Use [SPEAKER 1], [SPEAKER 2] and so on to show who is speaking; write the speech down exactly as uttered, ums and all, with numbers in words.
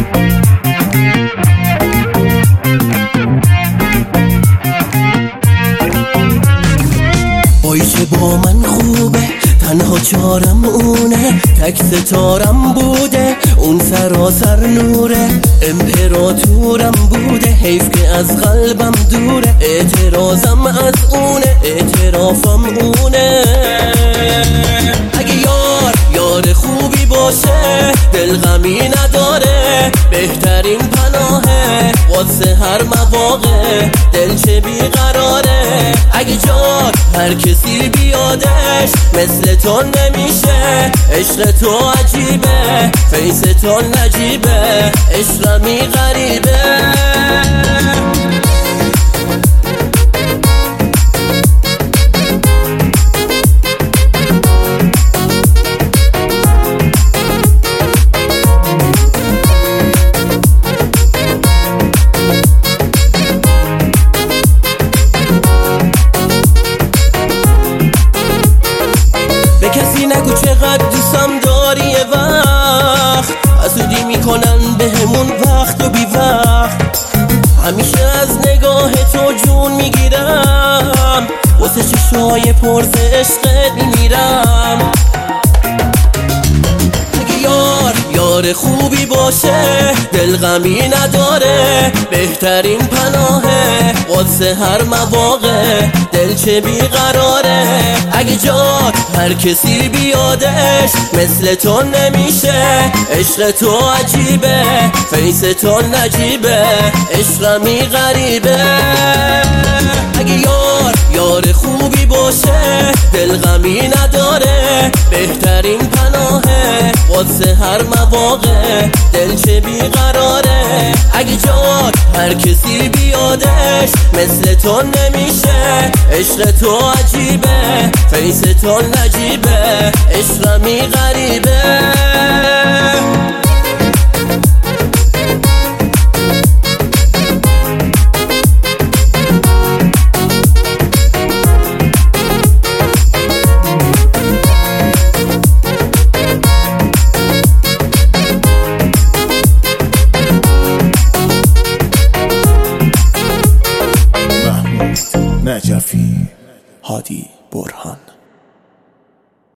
[SPEAKER 1] وای چه با من خوبه، تنها چارم اونه، تک ستارم بوده، اون سراسر نوره، امپراتورم بوده، حیف که از قلبم دوره، اعتراضم از اونه، اعترافم اونه. اگه یار یار خوبی باشه، دل غمی نداره، بهترین پناهه واسه هر مواقع، دل چه بیقراره. اگه جار هر کسی بیادش، مثل تو نمیشه، عشق تو عجیبه، فیس تو نجیبه، عشقمی غریبه. کسی نگو چقدر دوستم داری، یه وقت حسودی میکنن بهمون وقت و بی وقت. همیشه از نگاه تو جون میگیرم، واسه چشای پرس عشقت میمیرم. اگه یار یار خوبی باشه، دل غمی نداره، بهترین پناهه واسه هر مواقع، دل چه بیقراره. اگه جار هر کسی بیادش، مثل تو نمیشه، عشق تو عجیبه، فیس تو نجیبه، عشقمی غریبه. اگه یار یار خوبی باشه، دل غمی نداره، بهترین پناهه واسه هر مواقع، دل چه بیقراره. اگه جار هر کسی بیادش، مثل تو نمیشه، عشق تو عجیبه، فیس تو نجیبه، عشقمی غریبه.
[SPEAKER 2] نجفی، هادی برهان.